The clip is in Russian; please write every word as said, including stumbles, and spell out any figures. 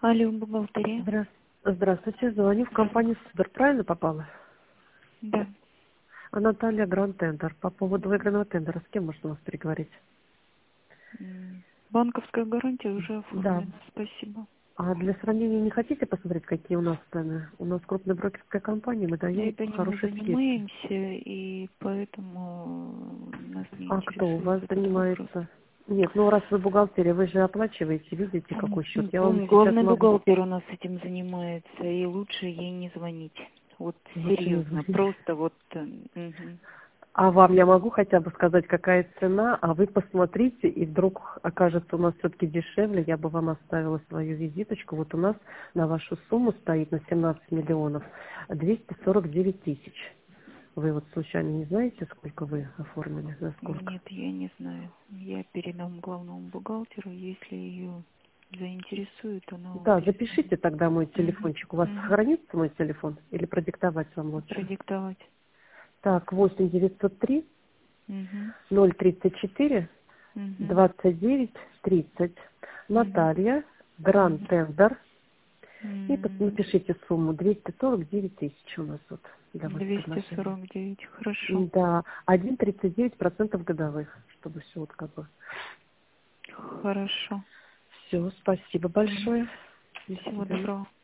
Алло, бухгалтерия. Здра- Здравствуйте, звоню в компанию Супер. Правильно попала? Да. А Наталья Гранд Тендер. По поводу выигранного тендера. С кем можно вас переговорить? М, Банковская гарантия уже Да. оформлена. Спасибо. А для сравнения не хотите посмотреть, какие у нас цены? У нас крупная брокерская компания, мы даем Этим мы хорошие скидки. занимаемся, и поэтому нас не А кто у интересует вас этот вопрос. занимается? Нет, ну раз вы бухгалтерия, вы же оплачиваете, видите, какой счет. Я вам М, сейчас Главный могу... бухгалтер у нас этим занимается, и лучше ей не звонить. Вот Лучше не серьезно, звонить. просто вот... э, мгм. А вам я могу хотя бы сказать, какая цена, а вы посмотрите, и вдруг окажется у нас все-таки дешевле, я бы вам оставила свою визиточку. Вот у нас на вашу сумму стоит на семнадцать миллионов двести сорок девять тысяч. Вы вот случайно не знаете, сколько вы оформили, за сколько? Нет, я не знаю. Я передам главному бухгалтеру, если ее заинтересует, она вам Да, перезвонит. запишите тогда мой Мгм, телефончик. У вас мгм. сохранится мой телефон или продиктовать вам лучше? Продиктовать. Так, восемь девятьсот три Мгм, ноль тридцать четыре мгм, двадцать девять тридцать. мгм, Наталья, Гранд мгм. Тендер. И пос- М, напишите сумму. двести сорок девять тысяч у нас вот для вас двести предложение. сорок девять. Хорошо. Да, один целых тридцать девять сотых процентов годовых, чтобы все вот как бы. Хорошо. Все, спасибо Мгм. большое. До Всего свидания. доброго.